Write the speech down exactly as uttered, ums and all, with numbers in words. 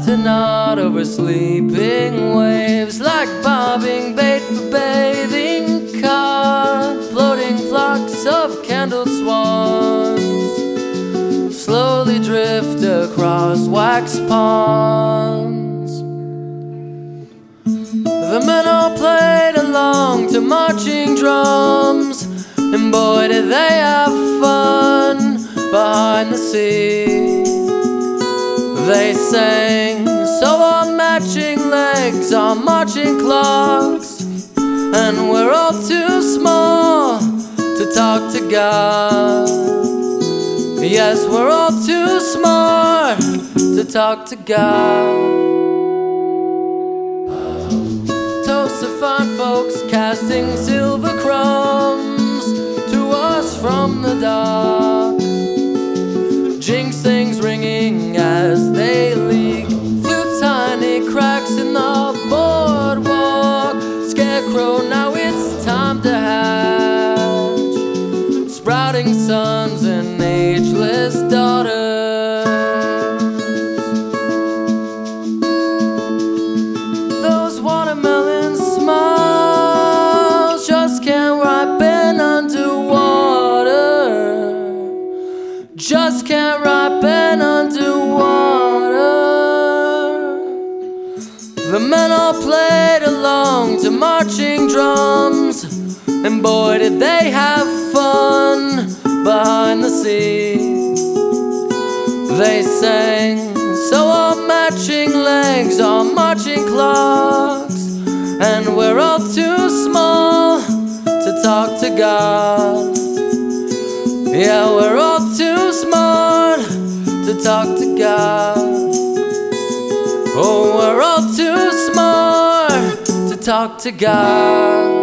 drifting out over sleeping waves, like bobbing bait for bathing cod, floating flocks of candled swans slowly drift across wax ponds. The men all played along to marching drums, and boy did they have fun behind the sea. They sang, so our matching legs are marching clocks, and we're all too small to talk to God. Yes, we're all too smart to talk to God. Toast to fine folks casting silver crumbs to us from the dark. Jinx things ringing as they leak through tiny cracks in the boardwalk. Scarecrow, now it's time to hatch sprouting sons and ageless daughters. Those watermelon smiles just can't ripen underwater, just can't ripen underwater. The men all played along to marching drums, and boy did they have fun behind the sea. They sang, so our matching legs are marching clocks, and we're all too small to talk to God. Yeah, we're all too smart to talk to God. Oh, we're all too smart to talk to God.